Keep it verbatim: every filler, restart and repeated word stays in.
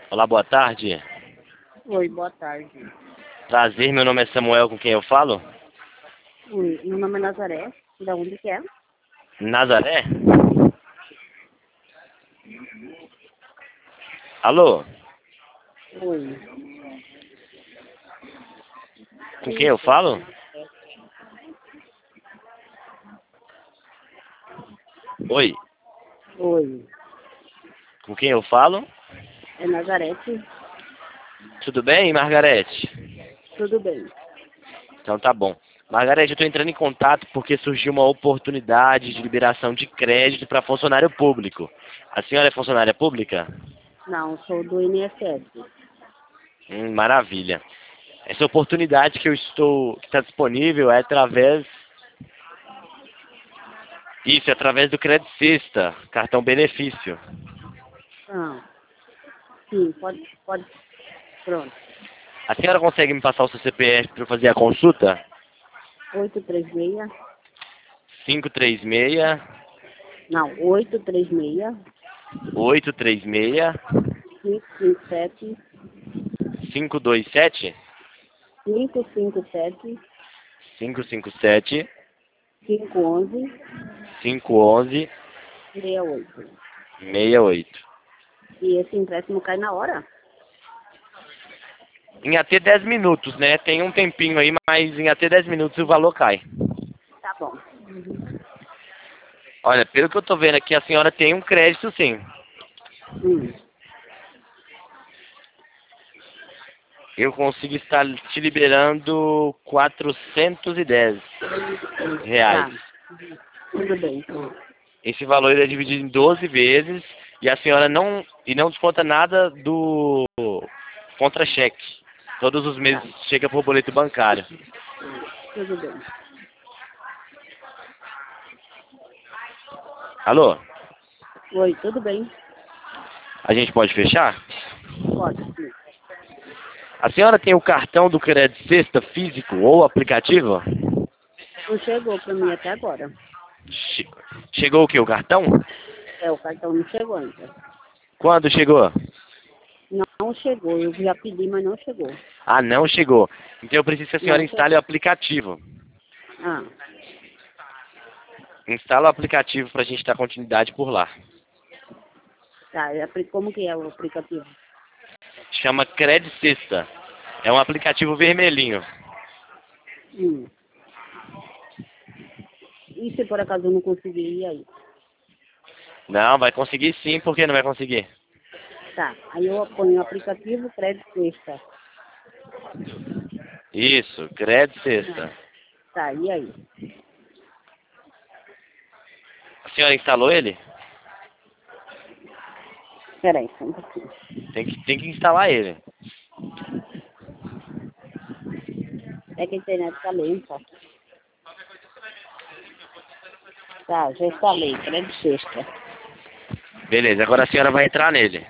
Olá, boa tarde. Oi, boa tarde. Prazer, meu nome é Samuel, com quem eu falo? Oi, meu nome é Nazaré. Da onde que é? Nazaré? Alô? Oi. Com quem eu falo? Oi, Oi. com quem eu falo? É Nazarete? Tudo bem, Margarete? Tudo bem. Então tá bom. Margarete, eu estou entrando em contato porque surgiu uma oportunidade de liberação de crédito para funcionário público. A senhora é funcionária pública? Não, sou do I N S S. Hum, maravilha. Essa oportunidade que eu estou, que está disponível é através, isso, é através do Crédito Sexta, cartão benefício. Ah, sim, pode, pode. Pronto. A senhora consegue me passar o seu C P F para eu fazer a consulta? oito três seis. cinco três seis, Não, oito três seis. oito três seis, cinco cinco sete. cinco dois sete, cinco cinco sete. cinco cinco sete, cinco onze. cinco onze, sessenta e oito. seis oito. E esse empréstimo cai na hora? Em até dez minutos, né? Tem um tempinho aí, mas em até dez minutos o valor cai. Tá bom. Uhum. Olha, pelo que eu tô vendo aqui, a senhora tem um crédito sim. Hum. Eu consigo estar te liberando quatrocentos e dez reais. Tá. Tudo bem. Esse valor é dividido em doze vezes e a senhora não e não desconta nada do contra-cheque. Todos os meses Tá. chega por boleto bancário. Tudo bem. Alô? Oi, tudo bem? A gente pode fechar? Pode, sim. A senhora tem o cartão do Crédito Sexta físico ou aplicativo? Não chegou para mim até agora. Che- Chegou o que? O cartão? É, o cartão não chegou ainda. Quando chegou? Não chegou, eu já pedi, mas não chegou. Ah, não chegou. Então eu preciso que a senhora Não instale o chegou. aplicativo. Ah, Instala o aplicativo para a gente dar continuidade por lá. tá. é apli- Como que é o aplicativo? Chama Crédito Sexta. É um aplicativo vermelhinho. Hum. E se por acaso eu não conseguir ir aí? Não, vai conseguir sim, por que não vai conseguir? Tá. Aí eu ponho o aplicativo Crédito Sexta. Isso, Crédito Ah, Sexta. tá, e aí? A senhora instalou ele? Peraí, só um pouquinho. Tem que, tem que instalar ele. É que a internet tá lenta. Tá, já instalei. Crédito Sexta. Beleza, agora a senhora vai entrar nele.